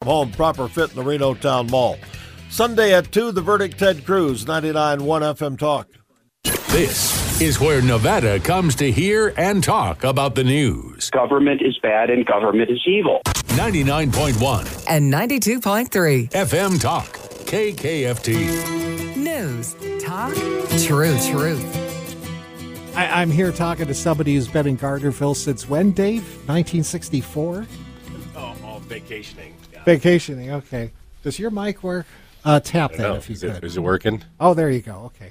home proper fit in the Reno Town Mall. Sunday at 2, The Verdict, Ted Cruz, 99.1 FM Talk. This is where Nevada comes to hear and talk about the news. Government is bad and government is evil. 99.1 and 92.3 FM Talk, KKFT. News, talk, truth. I'm here talking to somebody who's been in Gardnerville since when, Dave? 1964? Oh, vacationing. Yeah. Vacationing, okay. Does your mic work? Tap that if you could. Is it working? Oh, there you go. Okay.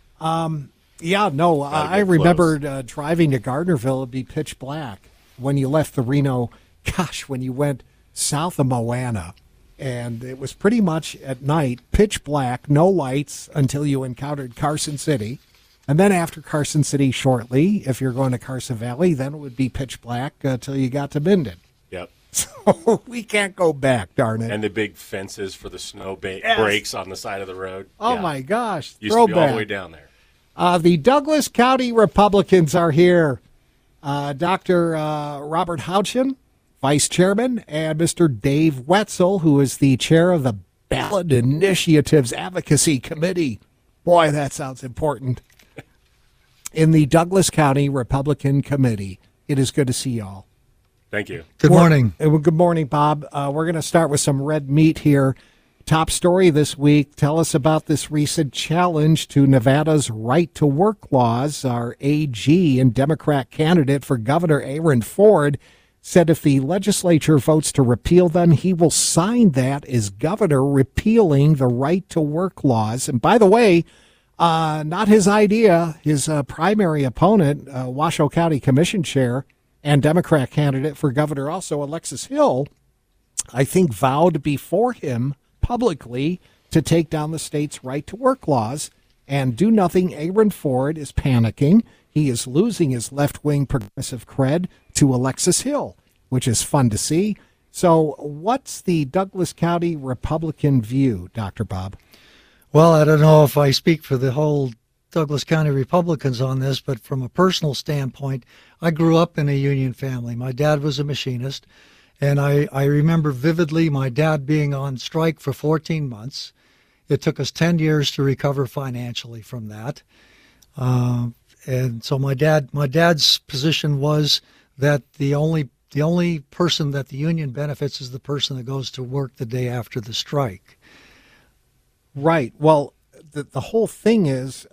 I remembered driving to Gardnerville. It'd be pitch black when you left the Reno. Gosh, when you went south of Moana, and it was pretty much at night, pitch black, no lights until you encountered Carson City. And then after Carson City shortly, if you're going to Carson Valley, then it would be pitch black until you got to Minden. Yep. So we can't go back, darn it. And the big fences for the snow breaks on the side of the road. Oh, my gosh. Used to be all the way down there. The Douglas County Republicans are here. Dr. Robert Houchin, Vice Chairman, and Mr. Dave Wetzel, who is the chair of the Ballot Initiatives Advocacy Committee. Boy, that sounds important. In the Douglas County Republican Committee. It is good to see y'all. Thank you. Good morning. Good morning, Bob. We're going to start with some red meat here. Top story this week. Tell us about this recent challenge to Nevada's right-to-work laws. Our AG and Democrat candidate for Governor Aaron Ford said if the legislature votes to repeal them, he will sign that as governor, repealing the right-to-work laws. And by the way, not his idea. His primary opponent, Washoe County Commission Chair and Democrat candidate for governor also, Alexis Hill, I think vowed before him publicly to take down the state's right-to-work laws and do nothing. Aaron Ford is panicking. He is losing his left-wing progressive cred to Alexis Hill, which is fun to see. So what's the Douglas County Republican view, Dr. Bob? Well, I don't know if I speak for the whole Douglas County Republicans on this, but from a personal standpoint, I grew up in a union family. My dad was a machinist, and I remember vividly my dad being on strike for 14 months. It took us 10 years to recover financially from that. And so my dad's position was that the only person that the union benefits is the person that goes to work the day after the strike. Right. Well, the whole thing is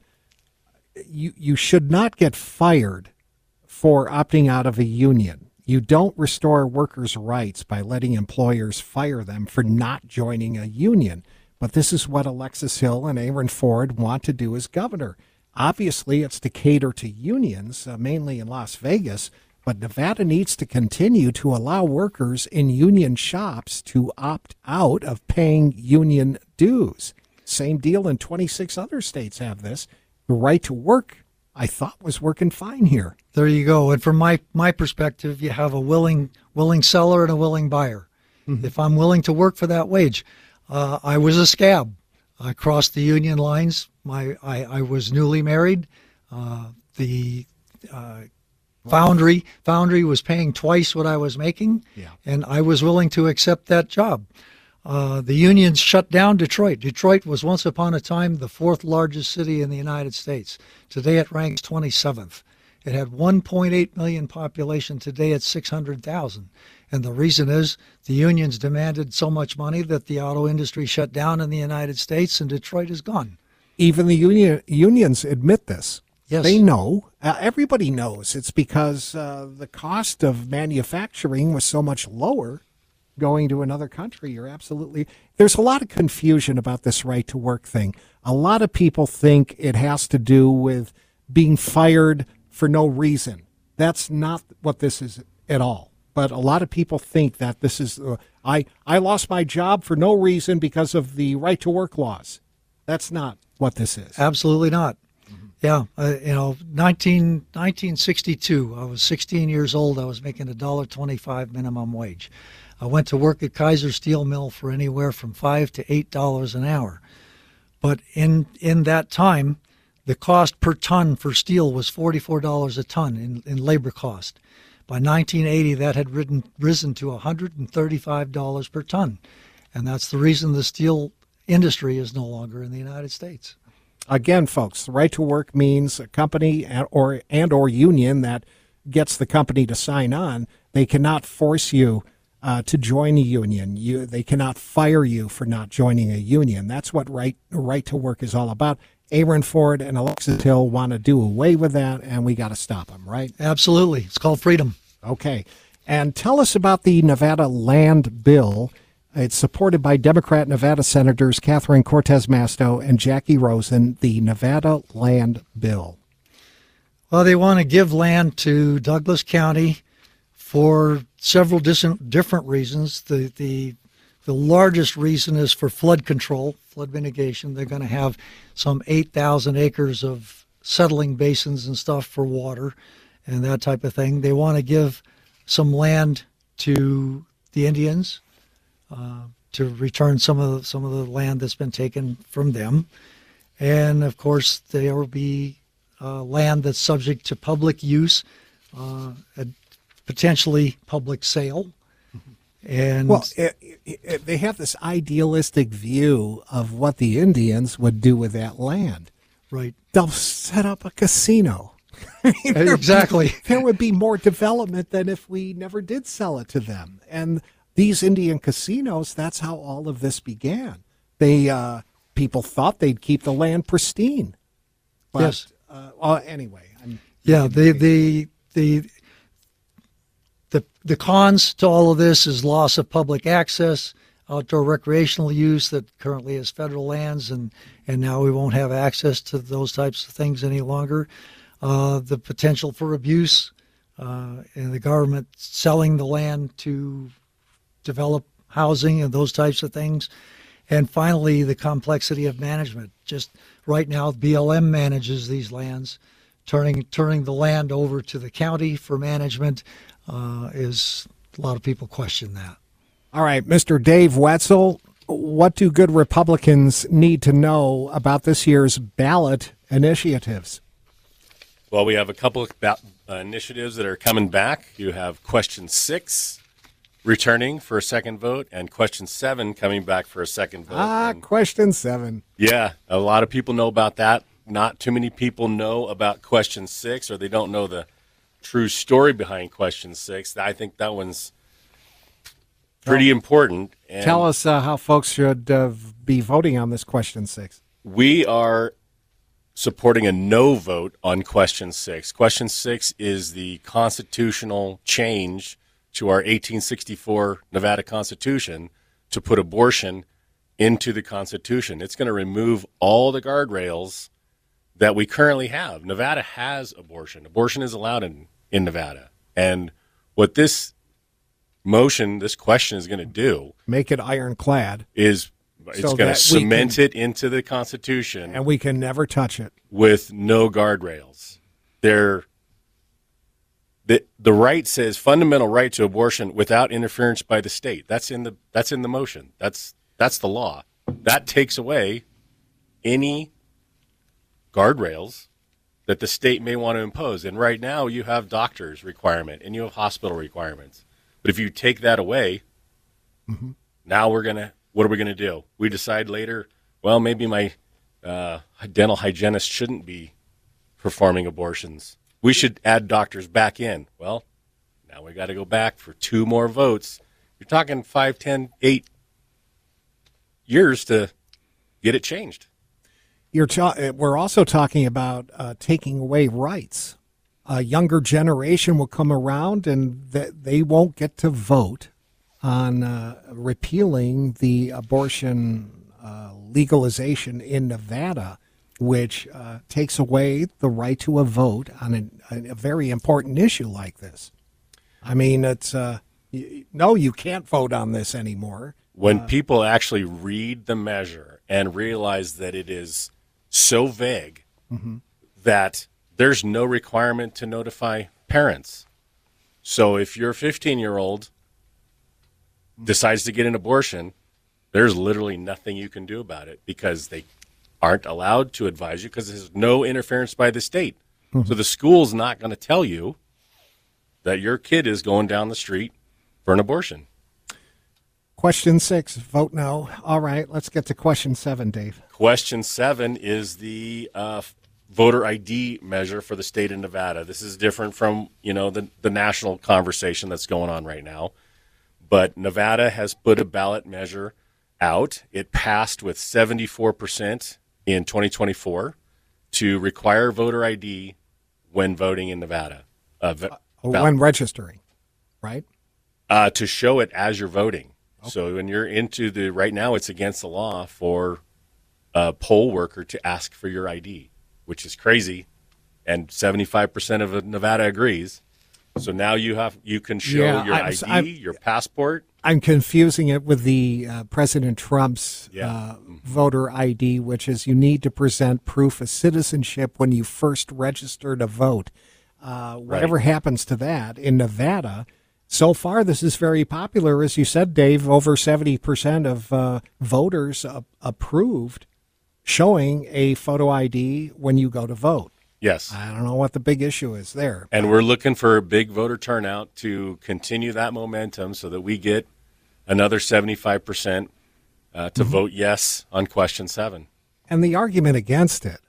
you should not get fired for opting out of a union. You don't restore workers' rights by letting employers fire them for not joining a union. But this is what Alexis Hill and Aaron Ford want to do as governor. Obviously, it's to cater to unions, mainly in Las Vegas, but Nevada needs to continue to allow workers in union shops to opt out of paying union dues. Same deal in 26 other states have this. The right to work, I thought, was working fine here. There you go. And from my perspective, you have a willing seller and a willing buyer. Mm-hmm. If I'm willing to work for that wage, I was a scab. I crossed the union lines. I was newly married. The Foundry was paying twice what I was making, and I was willing to accept that job. The unions shut down Detroit. Detroit was once upon a time the fourth largest city in the United States. Today it ranks 27th. It had 1.8 million population. Today it's 600,000. And the reason is the unions demanded so much money that the auto industry shut down in the United States, and Detroit is gone. Even the unions admit this. Yes. They know. Everybody knows. It's because the cost of manufacturing was so much lower going to another country. You're absolutely. There's a lot of confusion about this right to work thing. A lot of people think it has to do with being fired for no reason. That's not what this is at all. But a lot of people think that this is, I lost my job for no reason because of the right to work laws. That's not what this is. Absolutely not. Mm-hmm. Yeah. 1962, I was 16 years old. I was making $1.25 minimum wage. I went to work at Kaiser Steel Mill for anywhere from $5 to $8 an hour. But in that time, the cost per ton for steel was $44 a ton in labor cost. By 1980, that had risen to $135 per ton. And that's the reason the steel industry is no longer in the United States. Again, folks, the right to work means a company or union that gets the company to sign on. They cannot force you to join a union. They cannot fire you for not joining a union. That's what right to work is all about. Aaron Ford and Alexis Hill want to do away with that, and we got to stop them, right? Absolutely. It's called freedom. Okay. And tell us about the Nevada Land Bill. It's supported by Democrat Nevada Senators Catherine Cortez Masto and Jackie Rosen, the Nevada Land Bill. Well, they want to give land to Douglas County for several different reasons. The largest reason is for flood control, flood mitigation. They're going to have some 8,000 acres of settling basins and stuff for water and that type of thing. They want to give some land to the Indians to return some of the land that's been taken from them. And, of course, there will be land that's subject to public use, potentially public sale. And well, they have this idealistic view of what the Indians would do with that land. Right. They'll set up a casino. Exactly. There would be more development than if we never did sell it to them. And these Indian casinos, that's how all of this began. People thought they'd keep the land pristine. But, yes. Anyway. The cons to all of this is loss of public access, outdoor recreational use that currently is federal lands, and now we won't have access to those types of things any longer. The potential for abuse and the government selling the land to develop housing and those types of things. And finally, the complexity of management. Just right now, BLM manages these lands. Turning the land over to the county for management is a lot of people question that. All right, Mr. Dave Wetzel, what do good Republicans need to know about this year's ballot initiatives? Well, we have a couple of initiatives that are coming back. You have question 6 returning for a second vote, and question 7 coming back for a second vote. Question 7. Yeah, a lot of people know about that. Not too many people know about question 6, or they don't know the true story behind question 6. I think that one's pretty important. And tell us how folks should be voting on this question 6. We are supporting a no vote on question 6. Question 6 is the constitutional change to our 1864 Nevada Constitution to put abortion into the Constitution. It's going to remove all the guardrails that we currently have. Nevada has abortion. Abortion is allowed in Nevada. And what this question is going to do, make it ironclad, is it's going to cement it into the Constitution. And we can never touch it. With no guardrails. The right says fundamental right to abortion without interference by the state. That's in the motion. That's the law. That takes away any guardrails that the state may want to impose. And right now you have doctors requirement and you have hospital requirements. But if you take that away, now what are we going to do? We decide later, well, maybe my dental hygienist shouldn't be performing abortions. We should add doctors back in. Well, now we got to go back for 2 more votes. You're talking 5, 10, 8 years to get it changed. We're also talking about taking away rights. A younger generation will come around and they won't get to vote on repealing the abortion legalization in Nevada, which takes away the right to a vote on a very important issue like this. I mean, it's no, you can't vote on this anymore. When people actually read the measure and realize that it is so vague that there's no requirement to notify parents. So if your 15-year-old decides to get an abortion, there's literally nothing you can do about it because they aren't allowed to advise you because there's no interference by the state. So the school's not going to tell you that your kid is going down the street for an abortion. Question 6, vote no. All right, let's get to question 7, Dave. Question 7 is the voter ID measure for the state of Nevada. This is different from, the national conversation that's going on right now. But Nevada has put a ballot measure out. It passed with 74% in 2024 to require voter ID when voting in Nevada. When registering, right? To show it as you're voting. Okay. So when you're right now it's against the law for a poll worker to ask for your ID, which is crazy. And 75% of Nevada agrees. So now you can show your ID, your passport. I'm confusing it with the President Trump's voter ID, which is you need to present proof of citizenship when you first register to vote. Whatever happens to that in Nevada, so far this is very popular. As you said, Dave, over 70% of voters approved showing a photo ID when you go to vote. Yes. I don't know what the big issue is there. And we're looking for a big voter turnout to continue that momentum so that we get another 75% to vote yes on question 7. And the argument against it,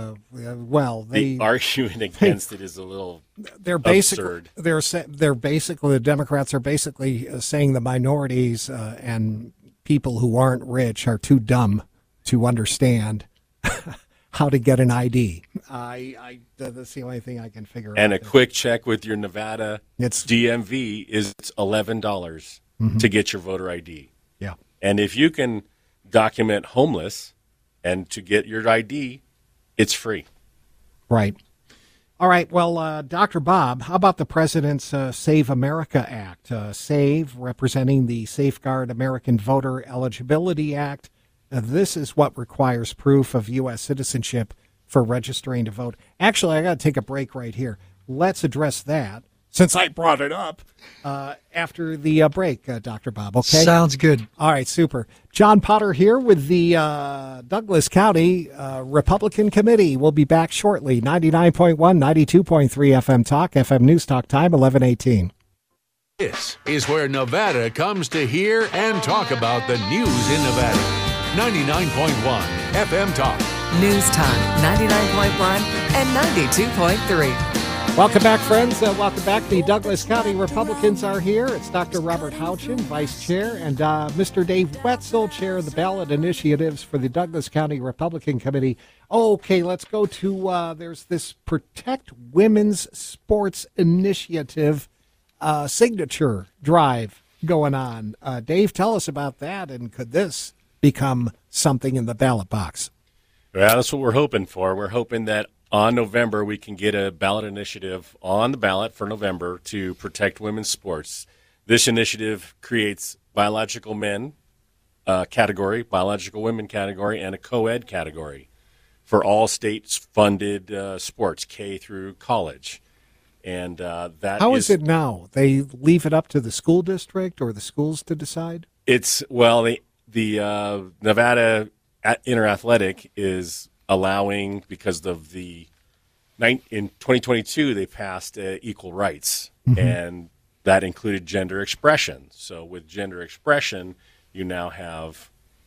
the argument against it is a little absurd. They're basically, the Democrats are basically saying the minorities and people who aren't rich are too dumb to understand how to get an ID. That's the only thing I can figure out. And a quick check with your Nevada DMV is $11 to get your voter ID. Yeah. And if you can document homeless and to get your ID, it's free. Right. All right. Well, Dr. Bob, how about the President's Save America Act? SAVE, representing the Safeguard American Voter Eligibility Act. This is what requires proof of U.S. citizenship for registering to vote. Actually, I got to take a break right here. Let's address that, since I brought it up, after the break, Dr. Bob. Okay? Sounds good. All right, super. John Potter here with the Douglas County Republican Committee. We'll be back shortly. 99.1, 92.3 FM Talk, FM News Talk Time, 11:18. This is where Nevada comes to hear and talk about the news in Nevada. 99.1 FM Talk. News Talk, 99.1 and 92.3. Welcome back, friends. Welcome back. The Douglas County Republicans are here. It's Dr. Robert Houchin, Vice Chair, and Mr. Dave Wetzel, Chair of the Ballot Initiatives for the Douglas County Republican Committee. Okay, let's go to, there's this Protect Women's Sports Initiative signature drive going on. Dave, tell us about that, and could this become something in the ballot box? Well, that's what we're hoping for. We're hoping that on November we can get a ballot initiative on the ballot for November to protect women's sports. This initiative creates biological men category, biological women category, and a co-ed category for all state-funded sports, K through college. And how is it now? They leave it up to the school district or the schools to decide? It's, the Nevada Interathletic is allowing, because of in 2022 they passed equal rights, and that included gender expression. So with gender expression, you now have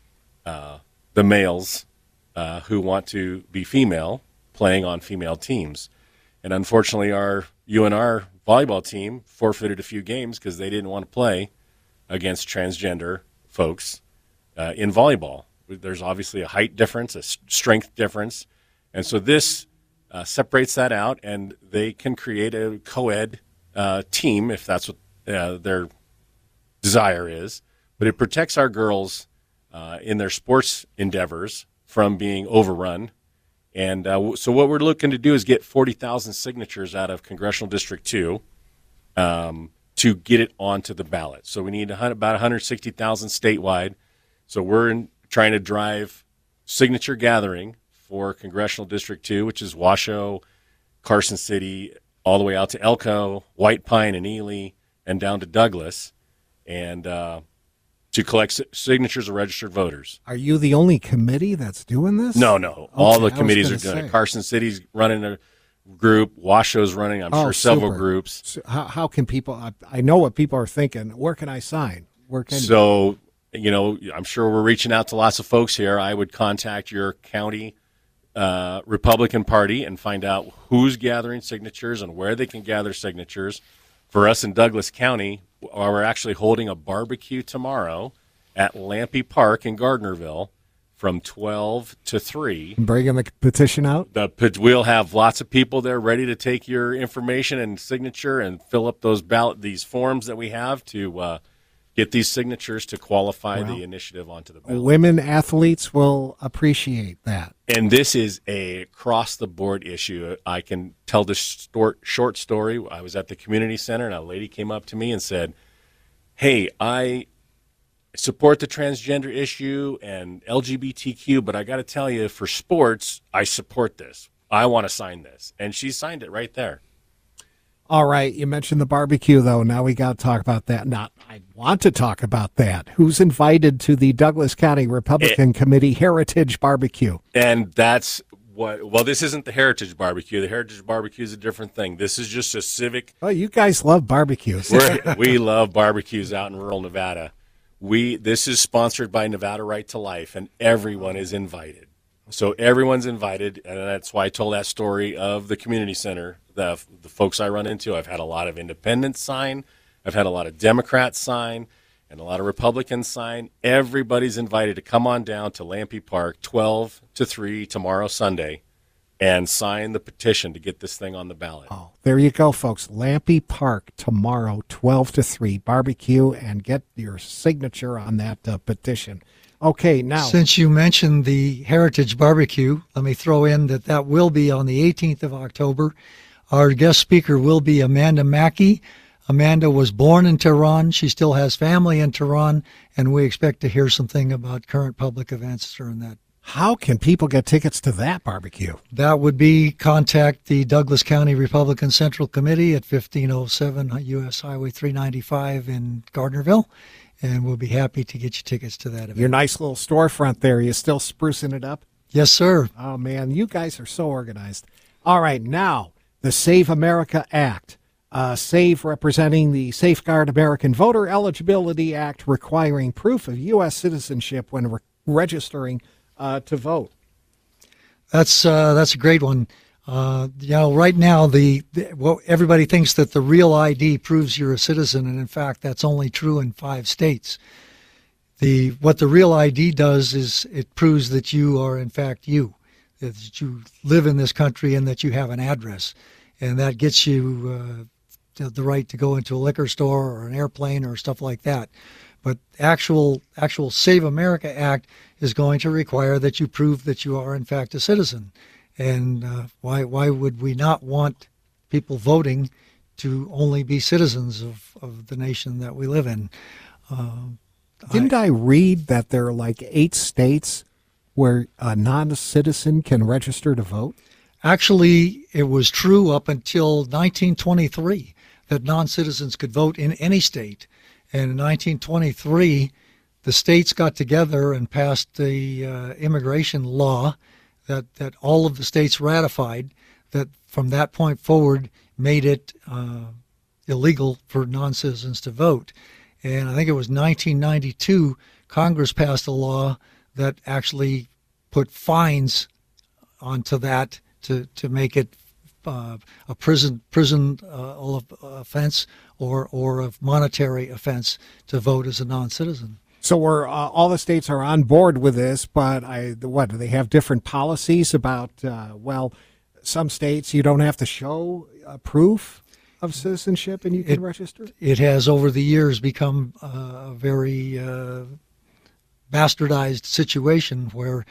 the males who want to be female playing on female teams. And unfortunately, our UNR volleyball team forfeited a few games because they didn't want to play against transgender folks in volleyball. There's obviously a height difference, a strength difference. And so this separates that out, and they can create a co-ed team if that's what their desire is. But it protects our girls in their sports endeavors from being overrun. And so what we're looking to do is get 40,000 signatures out of Congressional District 2 to get it onto the ballot. So we need about 160,000 statewide. So we're trying to drive signature gathering for Congressional District 2, which is Washoe, Carson City, all the way out to Elko, White Pine, and Ely, and down to Douglas, and to collect signatures of registered voters. Are you the only committee that's doing this? No. Okay, All the committees are doing it. Carson City's running group. Washoe's running, I'm sure, several super. groups. So how can people? I know what people are thinking. Where can I sign? Where can So, I'm sure we're reaching out to lots of folks here. I would contact your county Republican Party and find out who's gathering signatures and where they can gather signatures. For us in Douglas County, we're actually holding a barbecue tomorrow at Lampe Park in Gardnerville from 12 to 3. bringing the petition out? We'll have lots of people there ready to take your information and signature and fill up these forms that we have to get these signatures to qualify the initiative onto the ballot. Women athletes will appreciate that. And this is a across-the-board issue. I can tell this short story. I was at the community center, and a lady came up to me and said, hey, I support the transgender issue and LGBTQ, but I got to tell you, for sports, I support this. I want to sign this. And she signed it right there. All right, you mentioned the barbecue, though. Now we got to talk about that. I want to talk about that. Who's invited to the Douglas County Republican Committee Heritage Barbecue? And that's this isn't the Heritage Barbecue. The Heritage Barbecue is a different thing. This is just a civic. Oh, you guys love barbecues. We love barbecues out in rural Nevada. This is sponsored by Nevada Right to Life, and everyone is invited. So everyone's invited, and that's why I told that story of the community center. The folks I run into, I've had a lot of independents sign, I've had a lot of Democrats sign, and a lot of Republicans sign. Everybody's invited to come on down to Lampe Park, 12 to 3 tomorrow, Sunday, and sign the petition to get this thing on the ballot. Oh, there you go, folks. Lampe Park tomorrow, 12 to 3, barbecue, and get your signature on that petition. Okay, now. Since you mentioned the Heritage Barbecue, let me throw in that will be on the 18th of October. Our guest speaker will be Amanda Mackey. Amanda was born in Tehran. She still has family in Tehran, and we expect to hear something about current public events during that. How can people get tickets to that barbecue? That would be contact the Douglas County Republican Central Committee at 1507 U.S. Highway 395 in Gardnerville, and we'll be happy to get you tickets to that event. Your nice little storefront there. You still sprucing it up? Yes, sir. Oh, man, you guys are so organized. All right, now, the Save America Act. SAVE representing the Safeguard American Voter Eligibility Act, requiring proof of U.S. citizenship when registering to vote. That's a great one. Right now, everybody thinks that the real ID proves you're a citizen, and in fact, that's only true in 5 states. What the real ID does is it proves that you are in fact you, that you live in this country and that you have an address, and that gets you the right to go into a liquor store or an airplane or stuff like that. But actual Save America Act is going to require that you prove that you are in fact a citizen. And why would we not want people voting to only be citizens of the nation that we live in? Didn't I read that there are like 8 states where a non-citizen can register to vote? Actually, it was true up until 1923 that non-citizens could vote in any state. And in 1923, the states got together and passed the immigration law that all of the states ratified, that from that point forward made it illegal for non-citizens to vote. And I think it was 1992, Congress passed a law that actually put fines onto that to make it a prison offense or a monetary offense to vote as a non-citizen. So we're all the states are on board with this, but do they have different policies about? Some states you don't have to show proof of citizenship and you can register. It has over the years become a very bastardized situation where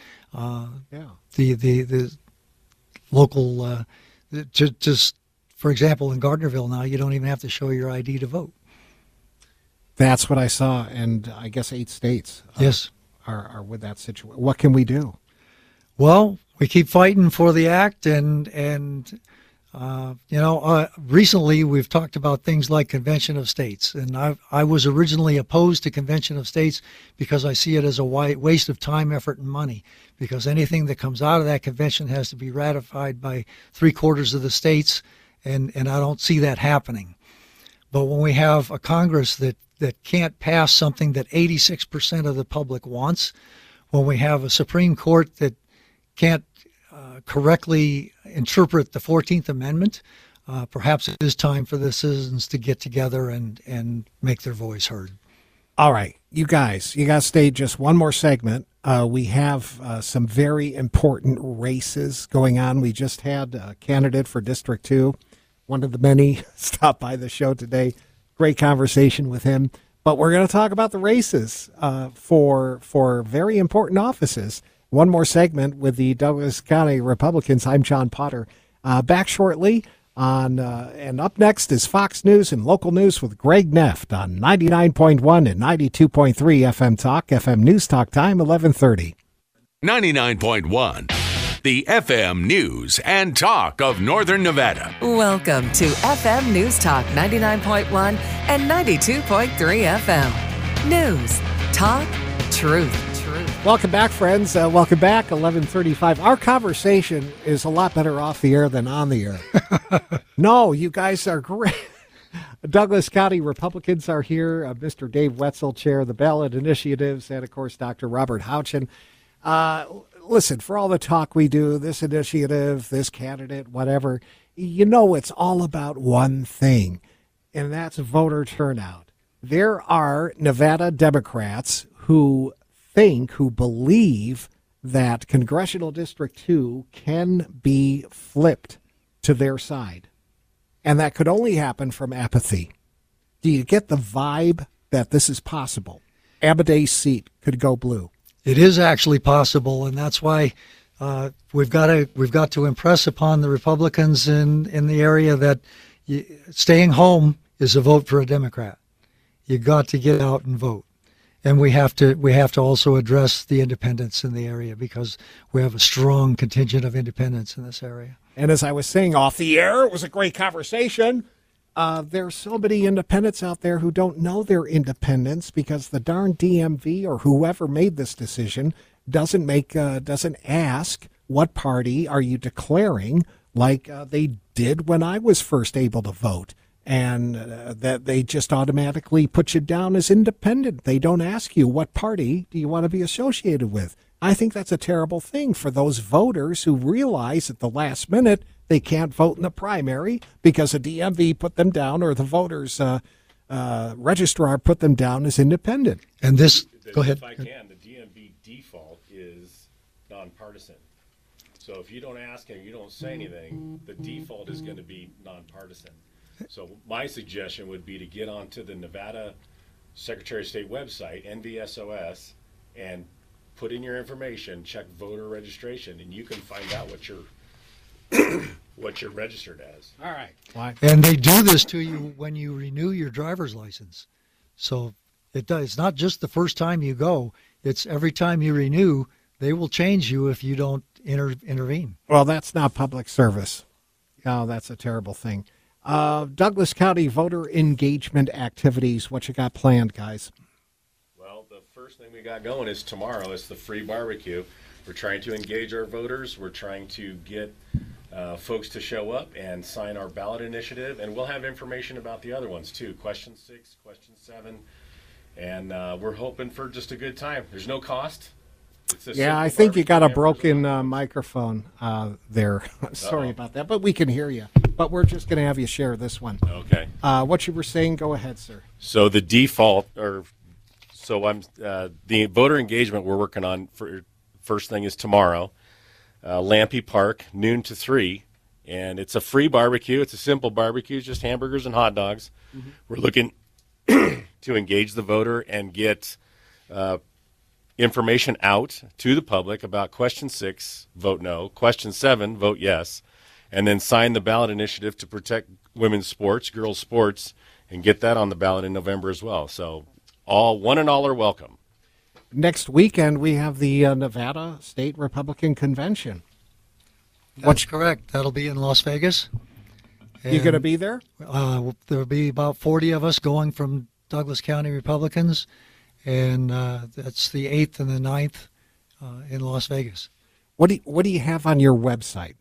the local just for example in Gardnerville now you don't even have to show your ID to vote. That's what I saw, and I guess 8 states are with that situation. What can we do? Well, we keep fighting for the act, and Recently we've talked about things like Convention of States, and I was originally opposed to Convention of States because I see it as a waste of time, effort, and money, because anything that comes out of that convention has to be ratified by 3/4 of the states, and I don't see that happening. But when we have a Congress that can't pass something that 86% of the public wants, when we have a Supreme Court that can't correctly interpret the 14th Amendment, perhaps it is time for the citizens to get together and make their voice heard. All right, you guys, you got to stay just one more segment. We have some very important races going on. We just had a candidate for District 2, one of the many, stop by the show today. Great conversation with him. But we're going to talk about the races for very important offices. One more segment with the Douglas County Republicans. I'm John Potter. Back shortly on, and up next is Fox News and Local News with Greg Neft on 99.1 and 92.3 FM Talk, FM News Talk Time, 1130. 99.1, the FM News and Talk of Northern Nevada. Welcome to FM News Talk 99.1 and 92.3 FM. News, talk, truth. Welcome back, friends. Welcome back, 11:35. Our conversation is a lot better off the air than on the air. No, you guys are great. Douglas County Republicans are here. Mr. Dave Wetzel, chair of the ballot initiatives, and, of course, Dr. Robert Houchin. Listen, for all the talk we do, this initiative, this candidate, whatever, it's all about one thing, and that's voter turnout. There are Nevada Democrats who believe that Congressional District 2 can be flipped to their side. And that could only happen from apathy. Do you get the vibe that this is possible? Amadei's seat could go blue. It is actually possible, and that's why we've got to impress upon the Republicans in the area that staying home is a vote for a Democrat. You got to get out and vote. And we have to also address the independents in the area, because we have a strong contingent of independents in this area. And as I was saying off the air, it was a great conversation. There's so many independents out there who don't know they're independents because the darn DMV or whoever made this decision doesn't ask what party are you declaring, like they did when I was first able to vote. And that they just automatically put you down as independent. They don't ask you what party do you want to be associated with. I think that's a terrible thing for those voters who realize at the last minute they can't vote in the primary because a DMV put them down, or the voters registrar put them down as independent. And this, go ahead. If I can, the DMV default is nonpartisan. So if you don't ask and you don't say anything, the default is going to be nonpartisan. So my suggestion would be to get onto the Nevada Secretary of State website, NVSOS, and put in your information, check voter registration, and you can find out what you're registered as. All right. Why? And they do this to you when you renew your driver's license. So it's not just the first time you go, it's every time you renew, they will change you if you don't intervene. Well, that's not public service. Oh, that's a terrible thing. Douglas County voter engagement activities. What you got planned, guys? Well, the first thing we got going is tomorrow. It's the free barbecue. We're trying to engage our voters. We're trying to get folks to show up and sign our ballot initiative. And we'll have information about the other ones, too. Question 6, question 7. And we're hoping for just a good time. There's no cost. Yeah, I think you got a broken microphone there. Sorry about that, but we can hear you. But we're just going to have you share this one. Okay. What you were saying, go ahead, sir. So the default, the voter engagement we're working on for first thing is tomorrow, Lampe Park, noon to 3, and it's a free barbecue. It's a simple barbecue, just hamburgers and hot dogs. Mm-hmm. We're looking to engage the voter and get information out to the public about question 6, vote no, question 7, vote yes, and then sign the ballot initiative to protect women's sports, girls' sports, and get that on the ballot in November as well. So one and all are welcome. Next weekend, we have the Nevada State Republican Convention. That's correct. That'll be in Las Vegas. You going to be there? There'll be about 40 of us going from Douglas County Republicans, and that's the 8th and the 9th in Las Vegas. What do you have on your website?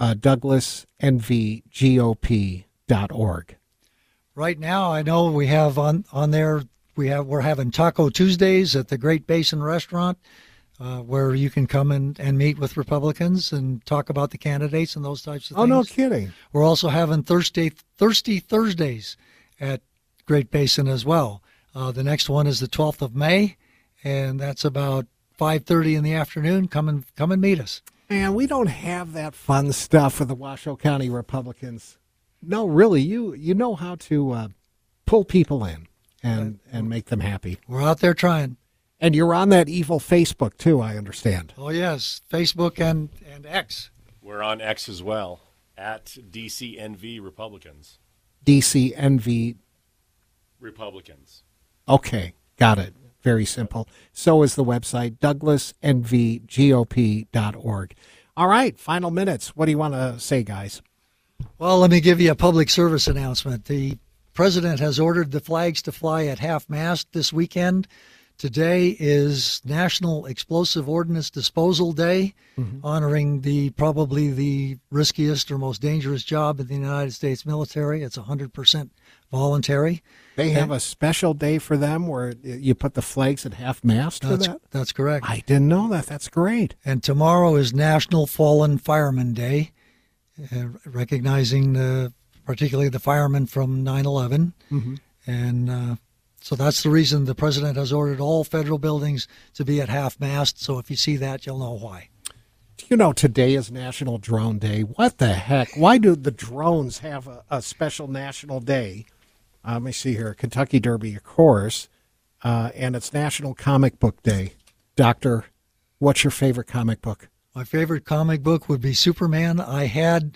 DouglasNVGOP.org. Right now, I know we have on there. We're having Taco Tuesdays at the Great Basin Restaurant, where you can come and meet with Republicans and talk about the candidates and those types of things. Oh, no kidding. We're also having Thirsty Thursdays at Great Basin as well. The next one is the 12th of May, and that's about 5:30 in the afternoon. Come and meet us. Man, we don't have that fun stuff with the Washoe County Republicans. No, really, you know how to pull people in and make them happy. We're out there trying. And you're on that evil Facebook, too, I understand. Oh, yes, Facebook and X. We're on X as well, at DCNV Republicans. DCNV. Republicans. Okay, got it. Very simple. So is the website, DouglasNVGOP.org. All right, final minutes. What do you want to say, guys? Well, let me give you a public service announcement. The president has ordered the flags to fly at half-mast this weekend. Today is National Explosive Ordnance Disposal Day, honoring probably the riskiest or most dangerous job in the United States military. It's 100% voluntary. They have a special day for them where you put the flags at half-mast for that? That's correct. I didn't know that. That's great. And tomorrow is National Fallen Fireman Day, recognizing particularly the firemen from 9/11. And so that's the reason the president has ordered all federal buildings to be at half-mast. So if you see that, you'll know why. You know, today is National Drone Day. What the heck? Why do the drones have a special national day? Let me see here. Kentucky Derby, of course. And it's National Comic Book Day. Doctor, what's your favorite comic book? My favorite comic book would be Superman. I had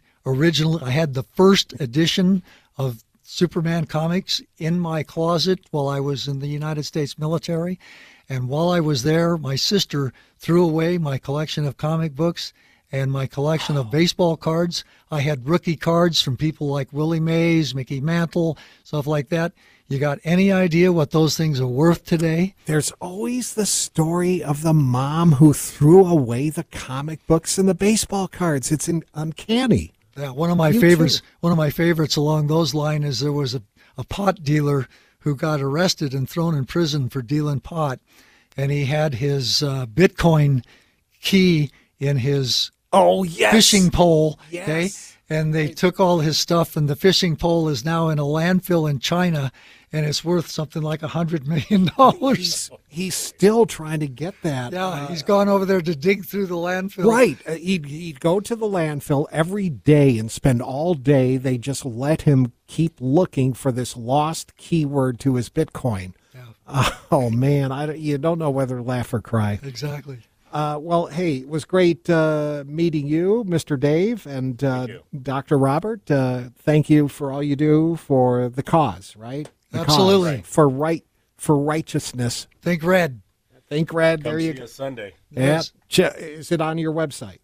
the first edition of Superman comics in my closet while I was in the United States military. And while I was there, my sister threw away my collection of comic books and my collection of baseball cards. I had rookie cards from people like Willie Mays, Mickey Mantle, stuff like that. You got any idea what those things are worth today? There's always the story of the mom who threw away the comic books and the baseball cards. It's uncanny. Yeah, one of my favorites along those lines is there was a pot dealer who got arrested and thrown in prison for dealing pot, and he had his Bitcoin key in his fishing pole. Yes. Okay, and they took all his stuff, and the fishing pole is now in a landfill in China, and it's worth something like $100 million. He's still trying to get that. Yeah, he's gone over there to dig through the landfill. Right. He'd go to the landfill every day and spend all day. They just let him keep looking for this lost keyword to his Bitcoin. Yeah. Oh, man. You don't know whether to laugh or cry. Exactly. Well, hey, it was great meeting you, Mr. Dave, and Dr. Robert. Thank you for all you do for the cause, right? Absolutely. Cause, for righteousness. Think red. Think red. Come there you see go. us Sunday. Yeah. Is it on your website?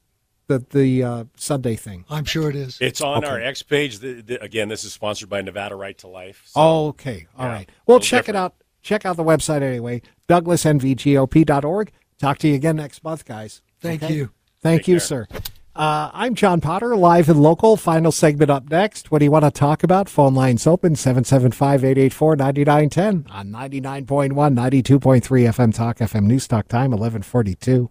The Sunday thing? I'm sure it is. It's on our X page. Again, this is sponsored by Nevada Right to Life. So, okay. All right. Well, check it out. Check out the website anyway, DouglasNVGOP.org. Talk to you again next month, guys. Thank you. Thank you, sir. I'm John Potter, live and local. Final segment up next. What do you want to talk about? Phone lines open, 775-884-9910 on 99.1, 92.3 FM Talk, FM News Talk Time, 1142.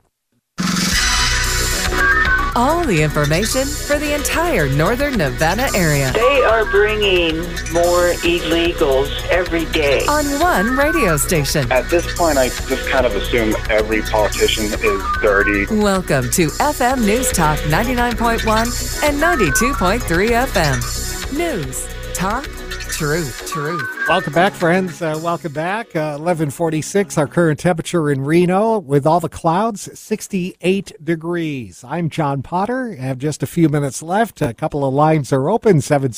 All the information for the entire northern Nevada area They are bringing more illegals every day. on one radio station. At this point, I just kind of assume every politician is dirty. Welcome to FM News Talk 99.1 and 92.3 FM. News, talk, truth. Welcome back, friends. Welcome back. 1146, our current temperature in Reno with all the clouds, 68 degrees. I'm John Potter. I have just a few minutes left. A couple of lines are open,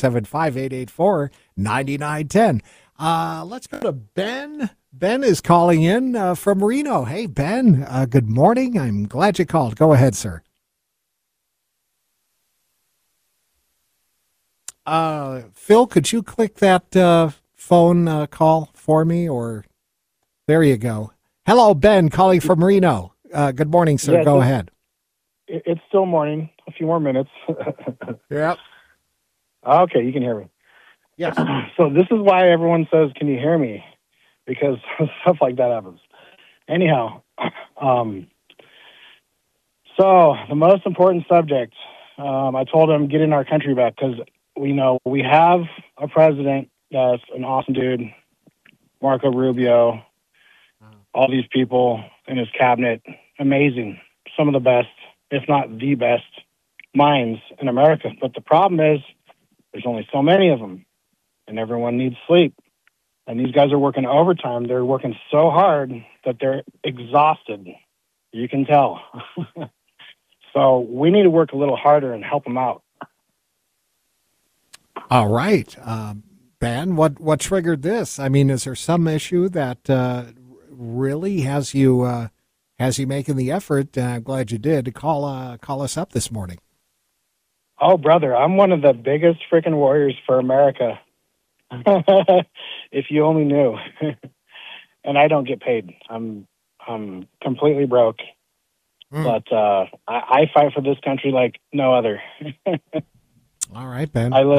775-884-9910. Let's go to Ben. Ben is calling in from Reno. Hey, Ben, good morning. I'm glad you called. Go ahead, sir. Phil, could you click that phone call for me? Or there you go. Hello, Ben, calling from Reno. Good morning, sir. Yeah, go ahead. It's still morning. A few more minutes. Yep. Okay, you can hear me. Yes. So this is why everyone says, "Can you hear me?" Because stuff like that happens. Anyhow, so the most important subject, I told him, getting our country back, because we know we have a president that's an awesome dude, Marco Rubio, all these people in his cabinet, amazing, some of the best, if not the best minds in America. But the problem is there's only so many of them, and everyone needs sleep. And these guys are working overtime. They're working so hard that they're exhausted. You can tell. So we need to work a little harder and help them out. All right. Ben, what triggered this? I mean, is there some issue that really has you making the effort? I'm glad you did to call us up this morning. Oh, brother, I'm one of the biggest freaking warriors for America. If you only knew. And I don't get paid. I'm completely broke. But I fight for this country like no other. All right, Ben. I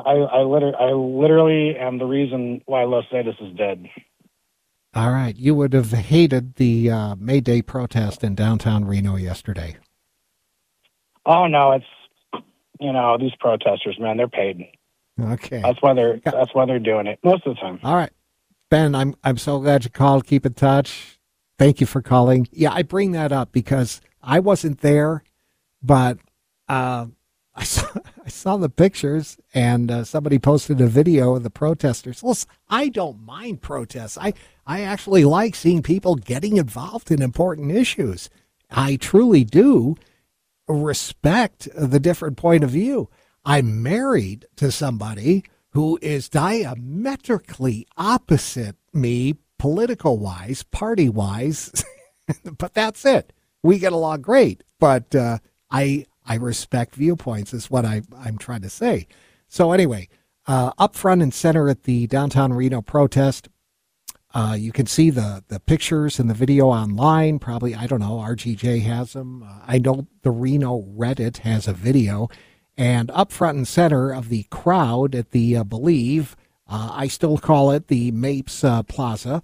literally am the reason why Los Zetas is dead. All right. You would have hated the May Day protest in downtown Reno yesterday. Oh no, it's these protesters, man, they're paid. Okay. That's why they're doing it most of the time. All right. Ben, I'm so glad you called. Keep in touch. Thank you for calling. Yeah, I bring that up because I wasn't there, but I saw the pictures, and somebody posted a video of the protesters. Listen, I don't mind protests. I actually like seeing people getting involved in important issues. I truly do respect the different point of view. I'm married to somebody who is diametrically opposite me, political-wise, party-wise, but that's it. We get along great, but I respect viewpoints is what I'm trying to say. So anyway, up front and center at the downtown Reno protest, you can see the pictures and the video online. Probably, I don't know, RGJ has them. I know the Reno Reddit has a video. And up front and center of the crowd at the Believe, I still call it the Mapes Plaza,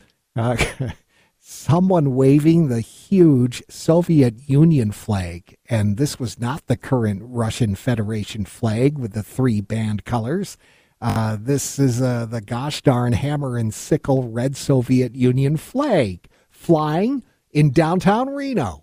someone waving the huge Soviet Union flag. And this was not the current Russian Federation flag with the 3 band colors. This is the gosh darn hammer and sickle red Soviet Union flag flying in downtown Reno.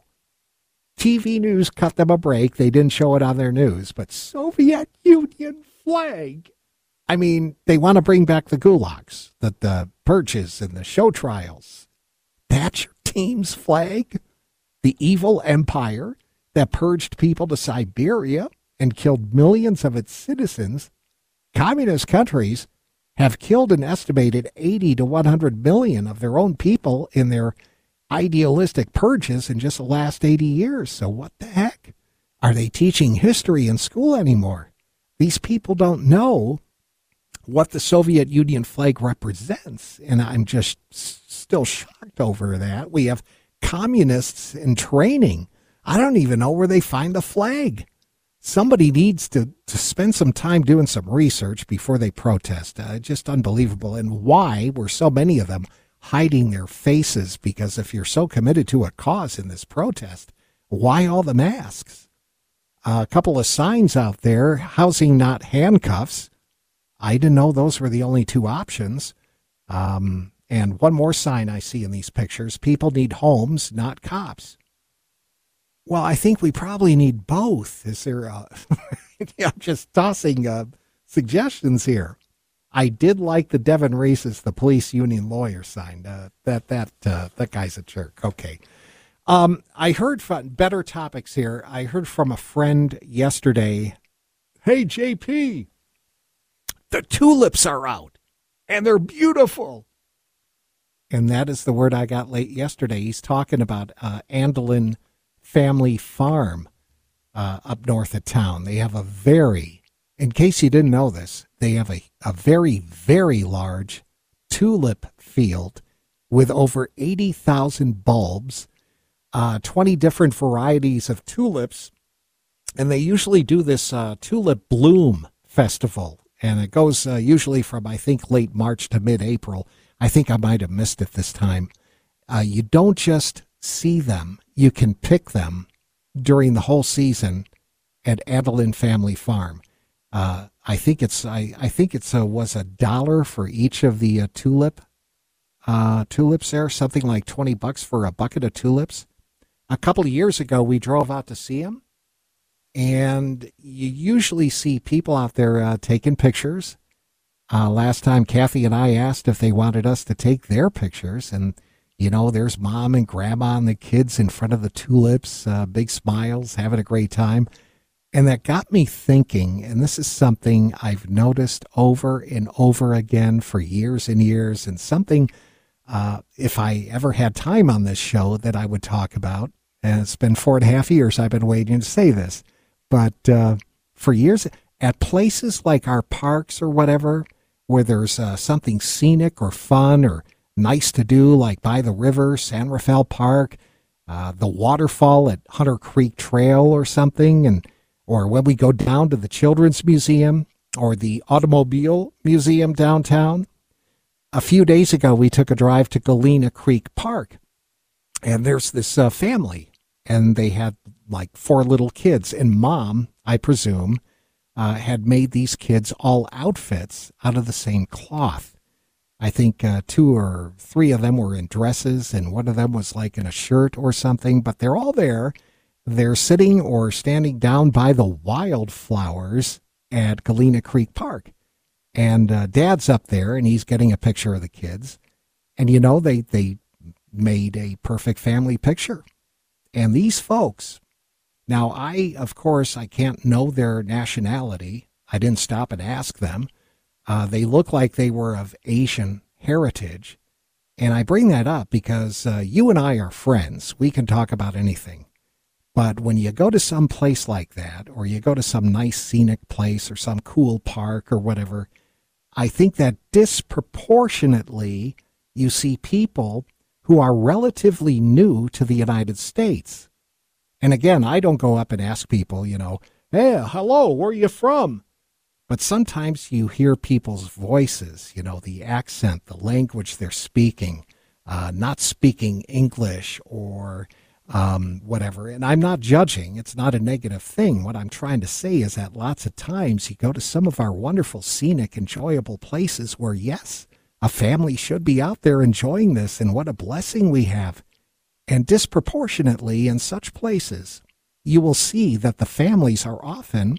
TV news cut them a break. They didn't show it on their news, but Soviet Union flag. I mean, they want to bring back the gulags, the purges and the show trials. That's your team's flag? The evil empire that purged people to Siberia and killed millions of its citizens. Communist countries have killed an estimated 80 to 100 million of their own people in their idealistic purges in just the last 80 years. So what the heck? Are they teaching history in school anymore? These people don't know what the Soviet Union flag represents, and I'm just still shocked over that. We have communists in training. I don't even know where they find the flag. Somebody needs to spend some time doing some research before they protest. Just unbelievable. And why were so many of them hiding their faces? Because if you're so committed to a cause in this protest, why all the masks? A couple of signs out there, housing not handcuffs. I didn't know those were the only 2 options. And one more sign I see in these pictures, people need homes, not cops. Well, I think we probably need both. Is there I'm just tossing suggestions here. I did like the Devin Reese's the police union lawyer sign. That guy's a jerk. Okay. I heard from better topics here. I heard from a friend yesterday. Hey, JP, the tulips are out and they're beautiful. And that is the word I got late yesterday. He's talking about Andelin Family Farm up north of town. They have a very In case you didn't know this, they have a very, very large tulip field with over 80,000 bulbs, 20 different varieties of tulips, and they usually do this Tulip Bloom Festival, and it goes usually from, I think, late March to mid-April. I think I might have missed it this time. You don't just see them, you can pick them during the whole season at Adeline Family Farm. I think it's was $1 for each of the tulips there, something like $20 for a bucket of tulips. A couple of years ago, we drove out to see them, and you usually see people out there taking pictures. Last time, Kathy and I asked if they wanted us to take their pictures, and there's mom and grandma and the kids in front of the tulips, big smiles, having a great time. And that got me thinking, and this is something I've noticed over and over again for years and years, and something, if I ever had time on this show, that I would talk about. And it's been 4.5 years I've been waiting to say this. But for years, at places like our parks or whatever, where there's something scenic or fun or nice to do, like by the river, San Rafael Park, the waterfall at Hunter Creek Trail or something, or when we go down to the Children's Museum or the Automobile Museum downtown. A few days ago, we took a drive to Galena Creek Park, and there's this family, and they had like 4 little kids, and mom, I presume, had made these kids all outfits out of the same cloth. I think 2 or 3 of them were in dresses, and one of them was like in a shirt or something, but they're all there. They're sitting or standing down by the wildflowers at Galena Creek Park. And Dad's up there, and he's getting a picture of the kids. And, they made a perfect family picture. And these folks, now of course, I can't know their nationality. I didn't stop and ask them. They look like they were of Asian heritage. And I bring that up because you and I are friends. We can talk about anything. But when you go to some place like that, or you go to some nice scenic place or some cool park or whatever, I think that disproportionately you see people who are relatively new to the United States. And again, I don't go up and ask people, hey, hello, where are you from? But sometimes you hear people's voices, the accent, the language they're speaking, not speaking English or whatever. And I'm not judging. It's not a negative thing. What I'm trying to say is that lots of times you go to some of our wonderful, scenic, enjoyable places where, yes, a family should be out there enjoying this, and what a blessing we have. And disproportionately in such places, you will see that the families are often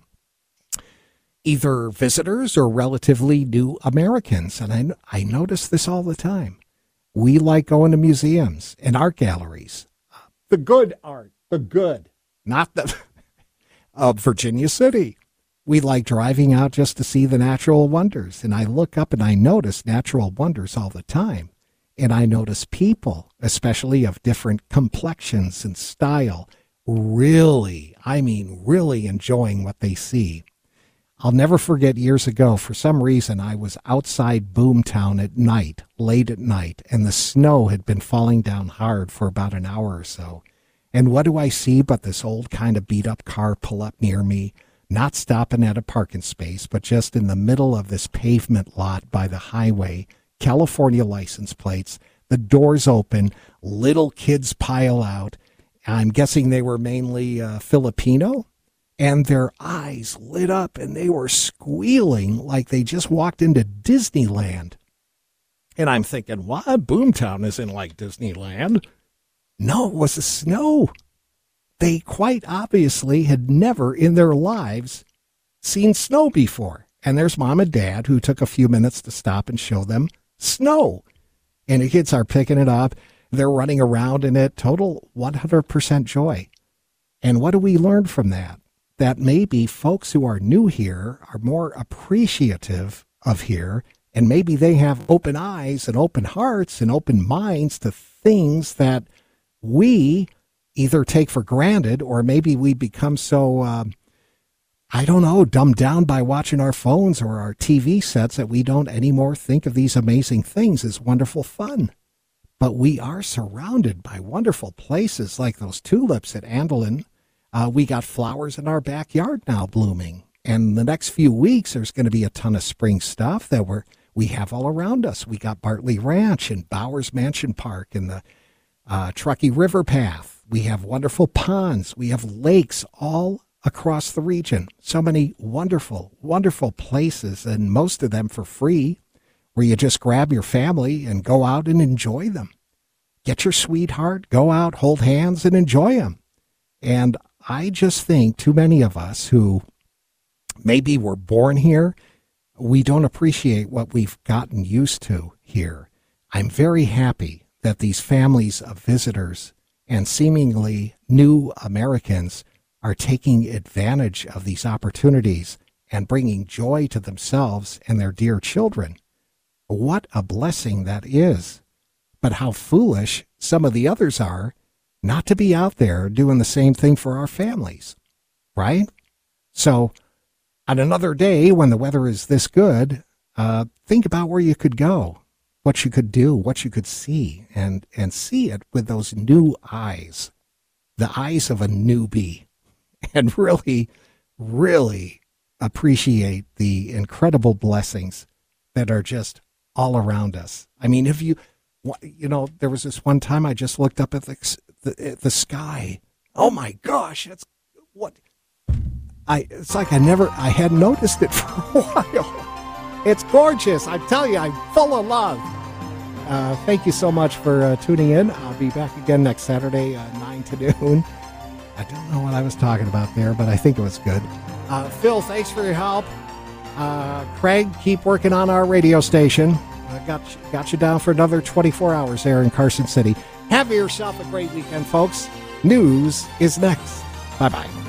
either visitors or relatively new Americans. And I notice this all the time. We like going to museums and art galleries. The good art, the good, not the of Virginia City. We like driving out just to see the natural wonders. And I look up and I notice natural wonders all the time. And I notice people, especially of different complexions and style, really enjoying what they see. I'll never forget years ago, for some reason, I was outside Boomtown at night, late at night, and the snow had been falling down hard for about an hour or so. And what do I see but this old kind of beat-up car pull up near me, not stopping at a parking space, but just in the middle of this pavement lot by the highway, California license plates, the doors open, little kids pile out. I'm guessing they were mainly Filipino. And their eyes lit up, and they were squealing like they just walked into Disneyland. And I'm thinking, what? Boomtown isn't like Disneyland. No, it was the snow. They quite obviously had never in their lives seen snow before. And there's Mom and Dad, who took a few minutes to stop and show them snow. And the kids are picking it up. They're running around in it. Total 100% joy. And what do we learn from that? That maybe folks who are new here are more appreciative of here, and maybe they have open eyes and open hearts and open minds to things that we either take for granted, or maybe we become so I don't know, dumbed down by watching our phones or our TV sets that we don't anymore think of these amazing things as wonderful fun. But we are surrounded by wonderful places like those tulips at Andelin. We got flowers in our backyard now blooming. And the next few weeks, there's going to be a ton of spring stuff that we have all around us. We got Bartley Ranch and Bowers Mansion Park and the Truckee River Path. We have wonderful ponds. We have lakes all across the region. So many wonderful, wonderful places, and most of them for free, where you just grab your family and go out and enjoy them. Get your sweetheart, go out, hold hands, and enjoy them. And I just think too many of us who maybe were born here, we don't appreciate what we've gotten used to here. I'm very happy that these families of visitors and seemingly new Americans are taking advantage of these opportunities and bringing joy to themselves and their dear children. What a blessing that is. But how foolish some of the others are not to be out there doing the same thing for our families, right? So on another day when the weather is this good, think about where you could go, what you could do, what you could see, and see it with those new eyes, the eyes of a newbie, and really, really appreciate the incredible blessings that are just all around us. I mean, if you know, there was this one time I just looked up at the sky. Oh my gosh, it's like I hadn't noticed it for a while. It's gorgeous. I tell you, I'm full of love. Thank you so much for tuning in. I'll be back again next Saturday, 9 to noon. I don't know what I was talking about there, but I think it was good. Phil, thanks for your help. Craig, keep working on our radio station. Got you down for another 24 hours there in Carson City. Have yourself a great weekend, folks. News is next. Bye-bye.